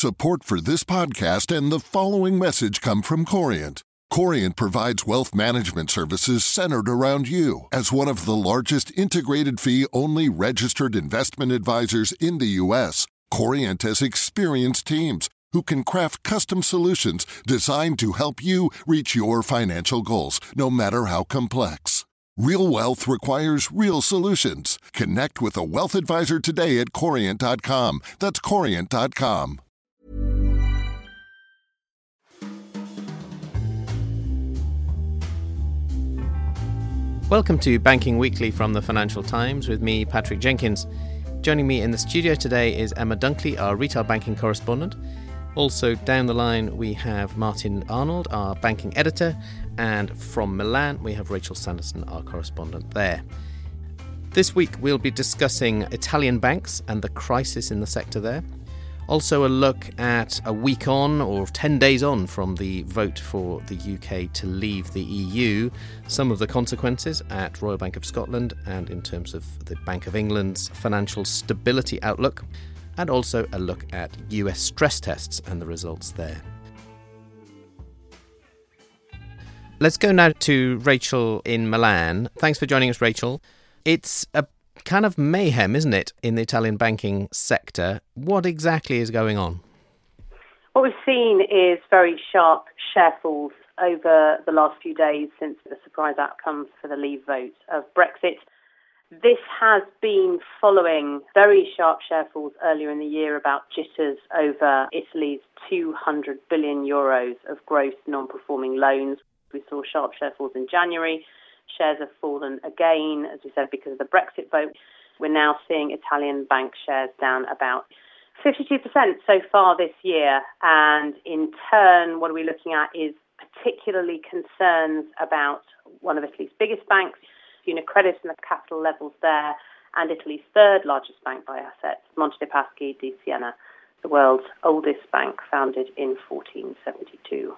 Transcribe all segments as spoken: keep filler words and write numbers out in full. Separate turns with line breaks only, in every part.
Support for this podcast and the following message come from Corient. Corient provides wealth management services centered around you. As one of the largest integrated fee-only registered investment advisors in the U S, Corient has experienced teams who can craft custom solutions designed to help you reach your financial goals, no matter how complex. Real wealth requires real solutions. Connect with a wealth advisor today at corient dot com. That's corient dot com.
Welcome to Banking Weekly from the Financial Times with me, Patrick Jenkins. Joining me in the studio today is Emma Dunkley, our retail banking correspondent. Also down the line we have Martin Arnold, our banking editor, and from Milan we have Rachel Sanderson, our correspondent there. This week we'll be discussing Italian banks and the crisis in the sector there. Also a look at a week on, or ten days on, from the vote for the U K to leave the E U, some of the consequences at Royal Bank of Scotland and in terms of the Bank of England's financial stability outlook, and also a look at U S stress tests and the results there. Let's go now to Rachel in Milan. Thanks for joining us, Rachel. It's a kind of mayhem, isn't it, in the Italian banking sector? What exactly is going on?
What we've seen is very sharp share falls over the last few days since the surprise outcome for the leave vote of Brexit. This has been following very sharp share falls earlier in the year about jitters over Italy's two hundred billion euros of gross non-performing loans. We saw sharp share falls in January. Shares have fallen again, as we said, because of the Brexit vote. We're now seeing Italian bank shares down about fifty-two percent so far this year. And in turn, what are we looking at is particularly concerns about one of Italy's biggest banks, UniCredit, and the capital levels there, and Italy's third largest bank by assets, Monte dei Paschi di Siena, the world's oldest bank, founded in fourteen seventy-two.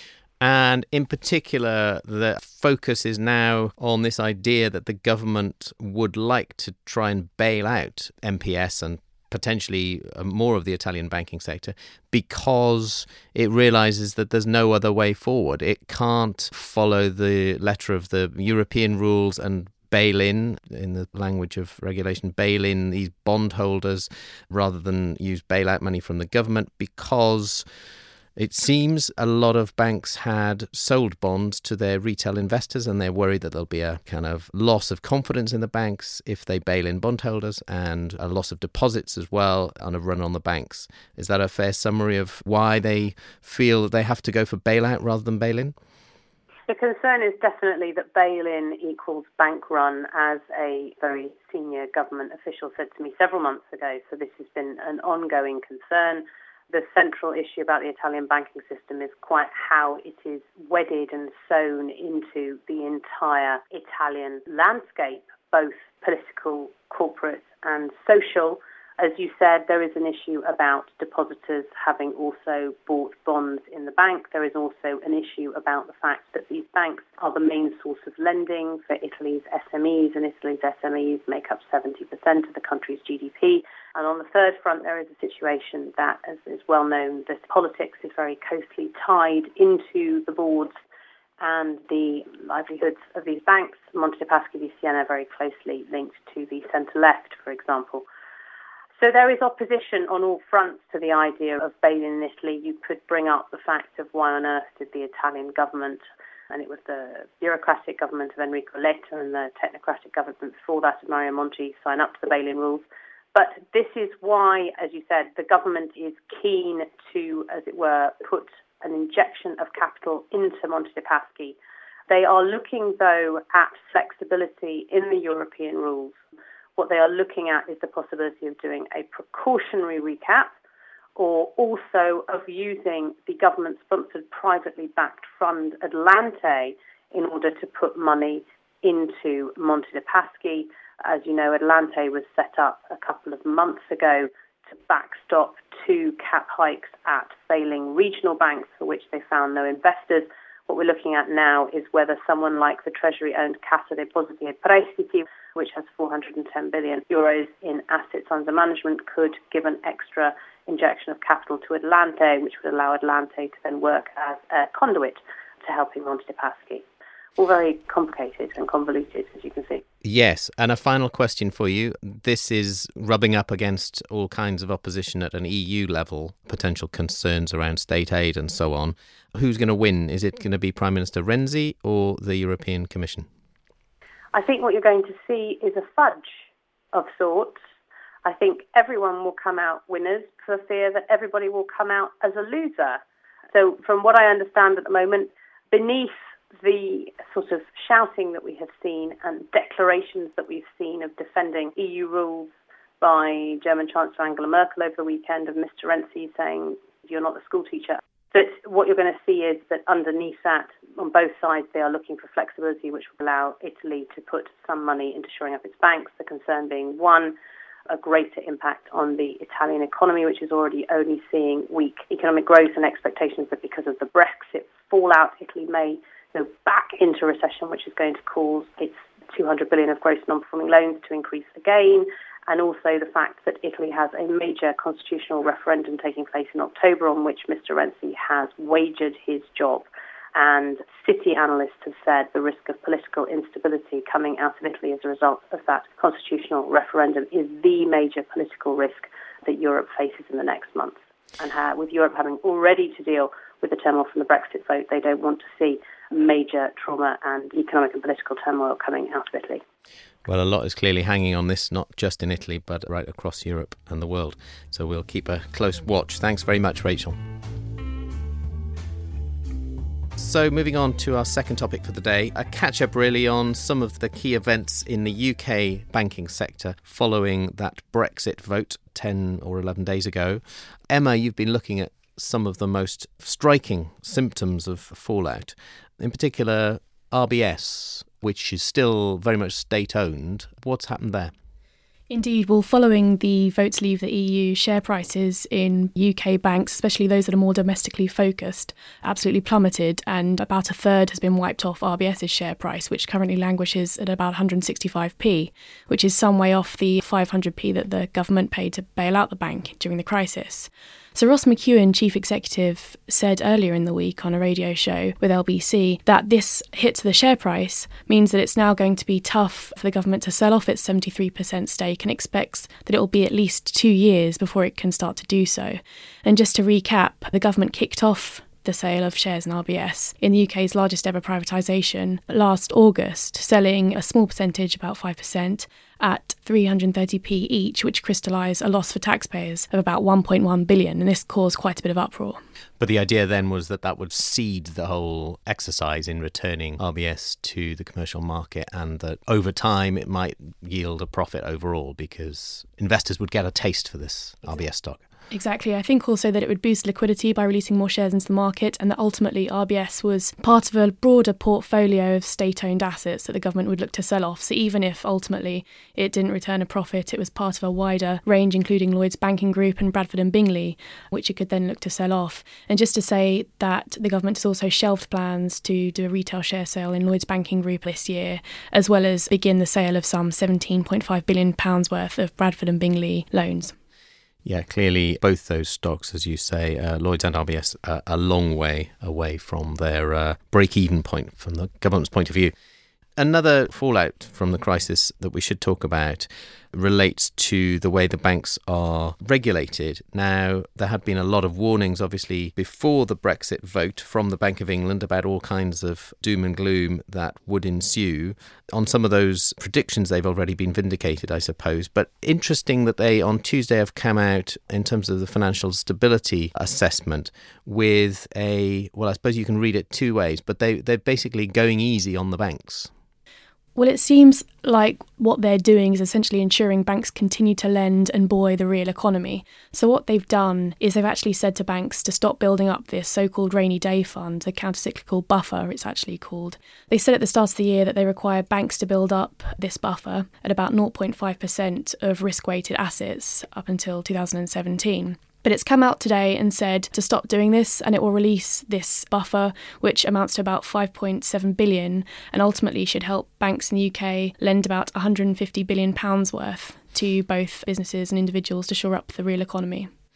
And in particular, the focus is now on this idea that the government would like to try and bail out M P S and potentially more of the Italian banking sector because it realises that there's no other way forward. It can't follow the letter of the European rules and bail in, in the language of regulation, bail in these bondholders rather than use bailout money from the government, because it seems a lot of banks had sold bonds to their retail investors and they're worried that there'll be a kind of loss of confidence in the banks if they bail in bondholders, and a loss of deposits as well on a run on the banks. Is that a fair summary of why they feel that they have to go for bailout rather than bail in?
The concern is definitely that bail-in equals bank run, as a very senior government official said to me several months ago. So this has been an ongoing concern. The central issue about the Italian banking system is quite how it is wedded and sewn into the entire Italian landscape, both political, corporate and social. As you said, there is an issue about depositors having also bought bonds in the bank. There is also an issue about the fact that these banks are the main source of lending for Italy's S M Es, and Italy's S M Es make up seventy percent of the country's G D P. And on the third front, there is a situation that, as is well known, that politics is very closely tied into the boards and the livelihoods of these banks. Monte dei Paschi di Siena very closely linked to the centre-left, for example. So there is opposition on all fronts to the idea of bail-in in Italy. You could bring up the fact of why on earth did the Italian government, and it was the bureaucratic government of Enrico Letta and the technocratic government before that of Mario Monti, sign up to the bail-in rules. But this is why, as you said, the government is keen to, as it were, put an injection of capital into Monte dei Paschi. They are looking, though, at flexibility in the European rules. What they are looking at is the possibility of doing a precautionary recap, or also of using the government-sponsored privately backed fund Atlante in order to put money into Monte dei Paschi. As you know, Atlante was set up a couple of months ago to backstop two cap hikes at failing regional banks for which they found no investors. What we're looking at now is whether someone like the Treasury-owned Cassa Depositi e Prestiti, which has four hundred ten billion euros in assets under management, could give an extra injection of capital to Atlante, which would allow Atlante to then work as a conduit to helping Monte dei Paschi. All very complicated and convoluted, as you can see.
Yes, and a final question for you. This is rubbing up against all kinds of opposition at an E U level, potential concerns around state aid and so on. Who's going to win? Is it going to be Prime Minister Renzi or the European Commission?
I think what you're going to see is a fudge of sorts. I think everyone will come out winners for fear that everybody will come out as a loser. So from what I understand at the moment, beneath the sort of shouting that we have seen and declarations that we've seen of defending E U rules by German Chancellor Angela Merkel over the weekend, of Mister Renzi saying, you're not the school teacher. But what you're going to see is that underneath that, on both sides, they are looking for flexibility, which will allow Italy to put some money into shoring up its banks. The concern being, one, a greater impact on the Italian economy, which is already only seeing weak economic growth, and expectations that because of the Brexit fallout, Italy may go back into recession, which is going to cause its two hundred billion of gross non-performing loans to increase again. And also the fact that Italy has a major constitutional referendum taking place in October on which Mister Renzi has wagered his job. And City analysts have said the risk of political instability coming out of Italy as a result of that constitutional referendum is the major political risk that Europe faces in the next month. And uh, with Europe having already to deal with the turmoil from the Brexit vote, they don't want to see major trauma and economic and political turmoil coming out of Italy.
Well, a lot is clearly hanging on this, not just in Italy, but right across Europe and the world. So we'll keep a close watch. Thanks very much, Rachel. So moving on to our second topic for the day, a catch-up really on some of the key events in the U K banking sector following that Brexit vote ten or eleven days ago. Emma, you've been looking at some of the most striking symptoms of fallout, in particular R B S, which is still very much state-owned. What's happened there?
Indeed, well, following the vote to leave the E U, share prices in U K banks, especially those that are more domestically focused, absolutely plummeted, and about a third has been wiped off RBS's share price, which currently languishes at about one hundred sixty-five p, which is some way off the five hundred p that the government paid to bail out the bank during the crisis. So Ross McEwan, chief executive, said earlier in the week on a radio show with L B C that this hit to the share price means that it's now going to be tough for the government to sell off its seventy-three percent stake, and expects that it will be at least two years before it can start to do so. And just to recap, the government kicked off the sale of shares in R B S in the U K's largest ever privatisation last August, selling a small percentage, about five percent, at three hundred thirty p each, which crystallised a loss for taxpayers of about one point one billion, and this caused quite a bit of uproar.
But the idea then was that that would seed the whole exercise in returning R B S to the commercial market, and that over time it might yield a profit overall because investors would get a taste for this R B S stock.
Exactly. I think also that it would boost liquidity by releasing more shares into the market, and that ultimately R B S was part of a broader portfolio of state-owned assets that the government would look to sell off. So even if ultimately it didn't return a profit, it was part of a wider range, including Lloyds Banking Group and Bradford and Bingley, which it could then look to sell off. And just to say that the government has also shelved plans to do a retail share sale in Lloyds Banking Group this year, as well as begin the sale of some seventeen point five billion pounds worth of Bradford and Bingley loans.
Yeah, clearly both those stocks, as you say, uh, Lloyds and R B S, are a long way away from their uh, break-even point from the government's point of view. Another fallout from the crisis that we should talk about relates to the way the banks are regulated. Now, there had been a lot of warnings, obviously, before the Brexit vote from the Bank of England about all kinds of doom and gloom that would ensue. On some of those predictions, they've already been vindicated, I suppose. But interesting that they, on Tuesday, have come out in terms of the financial stability assessment with a, well, I suppose you can read it two ways, but they, they're basically going easy on the banks.
Well, it seems like what they're doing is essentially ensuring banks continue to lend and buoy the real economy. So what they've done is they've actually said to banks to stop building up this so-called rainy day fund, the countercyclical buffer it's actually called. They said at the start of the year that they require banks to build up this buffer at about zero point five percent of risk-weighted assets up until two thousand seventeen. But it's come out today and said to stop doing this, and it will release this buffer, which amounts to about five point seven billion, and ultimately should help banks in the U K lend about one hundred fifty billion pounds worth to both businesses and individuals to shore up the real economy.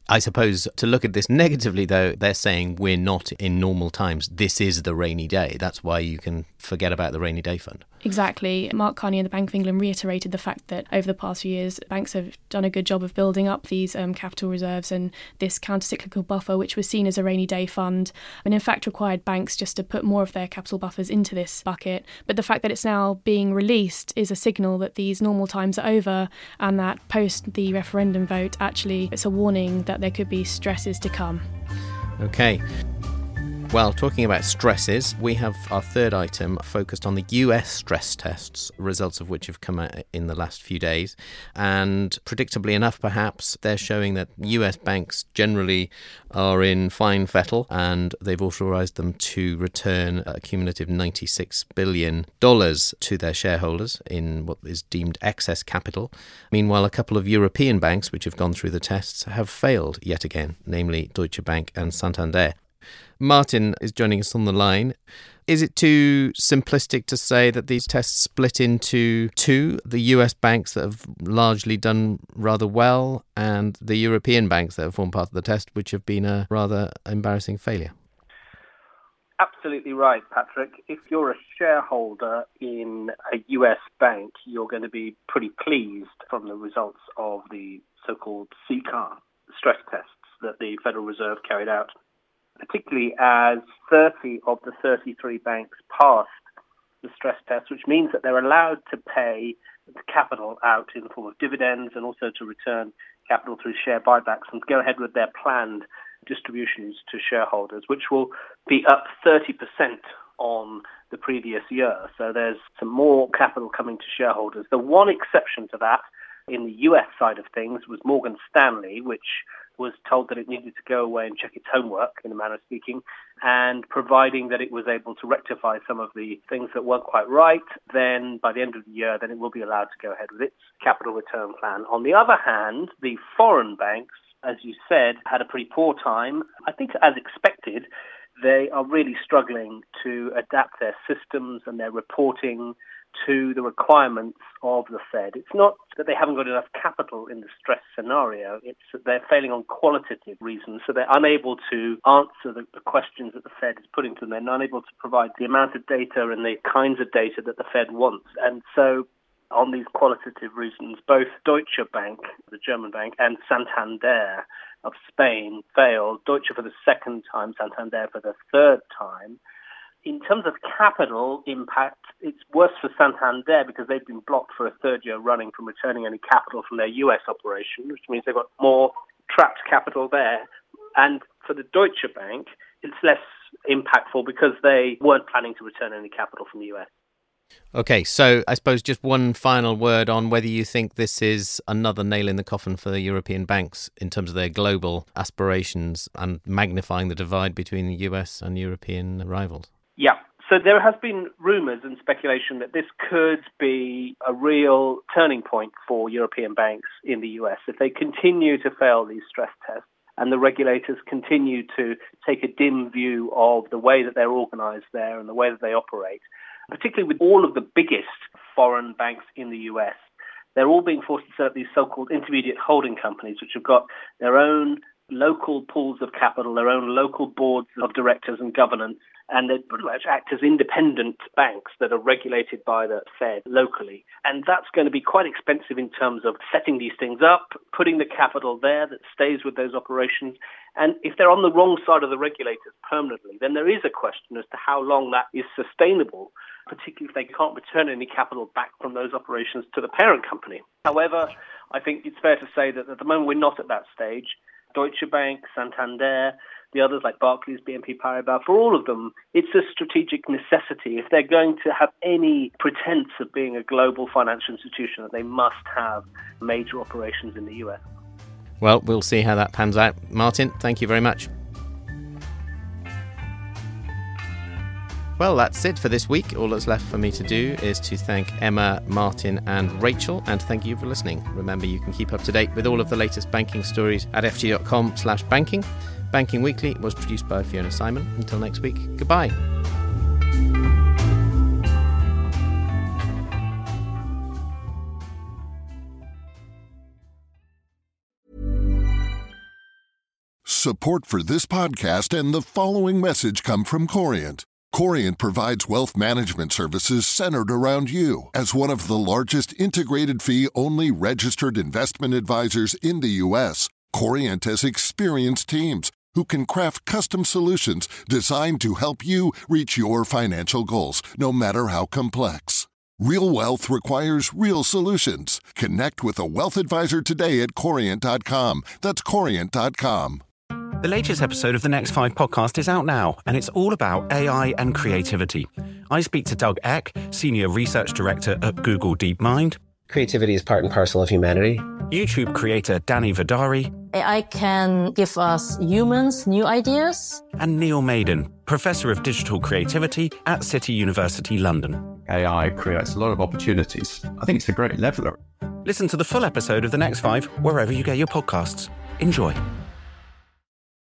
I suppose to look at this negatively, though, they're saying we're not in normal times. This is the rainy day. That's why you can forget about the rainy day fund.
Exactly. Mark Carney and the Bank of England reiterated the fact that over the past few years, banks have done a good job of building up these um, capital reserves and this countercyclical buffer, which was seen as a rainy day fund, and in fact required banks just to put more of their capital buffers into this bucket. But the fact that it's now being released is a signal that these normal times are over, and that post the referendum vote, actually, it's a warning that there could be stresses to come.
Okay. Well, talking about stresses, we have our third item focused on the U S stress tests, results of which have come out in the last few days. And predictably enough, perhaps, they're showing that U S banks generally are in fine fettle, and they've authorised them to return a cumulative ninety-six billion dollars to their shareholders in what is deemed excess capital. Meanwhile, a couple of European banks, which have gone through the tests, have failed yet again, namely Deutsche Bank and Santander. Martin is joining us on the line. Is it too simplistic to say that these tests split into two, the U S banks that have largely done rather well and the European banks that have formed part of the test, which have been a rather embarrassing failure?
Absolutely right, Patrick. If you're a shareholder in a U S bank, you're going to be pretty pleased from the results of the so-called C C A R stress tests that the Federal Reserve carried out, particularly as thirty of the thirty-three banks passed the stress test, which means that they're allowed to pay the capital out in the form of dividends and also to return capital through share buybacks and go ahead with their planned distributions to shareholders, which will be up thirty percent on the previous year. So there's some more capital coming to shareholders. The one exception to that in the U S side of things was Morgan Stanley, which was told that it needed to go away and check its homework, in a manner of speaking, and providing that it was able to rectify some of the things that weren't quite right, then by the end of the year, then it will be allowed to go ahead with its capital return plan. On the other hand, the foreign banks, as you said, had a pretty poor time. I think as expected, they are really struggling to adapt their systems and their reporting to the requirements of the Fed. It's not that they haven't got enough capital in the stress scenario, it's that they're failing on qualitative reasons, so they're unable to answer the, the questions that the Fed is putting to them. They're not able to provide the amount of data and the kinds of data that the Fed wants. And so on these qualitative reasons, both Deutsche Bank, the German bank, and Santander of Spain failed, Deutsche for the second time, Santander for the third time. In terms of capital impact, it's worse for Santander because they've been blocked for a third year running from returning any capital from their U S operation, which means they've got more trapped capital there. And for the Deutsche Bank, it's less impactful because they weren't planning to return any capital from the U S.
Okay, so I suppose just one final word on whether you think this is another nail in the coffin for the European banks in terms of their global aspirations and magnifying the divide between the U S and European rivals.
Yeah. So there has been rumours and speculation that this could be a real turning point for European banks in the U S. If they continue to fail these stress tests and the regulators continue to take a dim view of the way that they're organised there and the way that they operate, particularly with all of the biggest foreign banks in the U S, they're all being forced to set up these so-called intermediate holding companies, which have got their own local pools of capital, their own local boards of directors and governance, and they pretty much act as independent banks that are regulated by the Fed locally. And that's going to be quite expensive in terms of setting these things up, putting the capital there that stays with those operations. And if they're on the wrong side of the regulators permanently, then there is a question as to how long that is sustainable, particularly if they can't return any capital back from those operations to the parent company. However, I think it's fair to say that at the moment we're not at that stage. Deutsche Bank, Santander, the others like Barclays, B N P Paribas, for all of them, it's a strategic necessity. If they're going to have any pretense of being a global financial institution, that they must have major operations in the U S.
Well, we'll see how that pans out. Martin, thank you very much. Well, that's it for this week. All that's left for me to do is to thank Emma, Martin and Rachel, and thank you for listening. Remember, you can keep up to date with all of the latest banking stories at ft.com slash banking. Banking Weekly was produced by Fiona Simon. Until next week, goodbye.
Support for this podcast and the following message come from Corient. Corient provides wealth management services centered around you. As one of the largest integrated fee-only registered investment advisors in the U S, Corient has experienced teams who can craft custom solutions designed to help you reach your financial goals, no matter how complex. Real wealth requires real solutions. Connect with a wealth advisor today at corient dot com. That's corient dot com.
The latest episode of the Next Five podcast is out now, and it's all about A I and creativity. I speak to Doug Eck, Senior Research Director at Google DeepMind.
Creativity is part and parcel of humanity.
YouTube creator Danny Vidari.
A I can give us humans new ideas.
And Neil Maiden, Professor of Digital Creativity at City University London.
A I creates a lot of opportunities. I think it's a great leveler.
Listen to the full episode of The Next Five wherever you get your podcasts. Enjoy.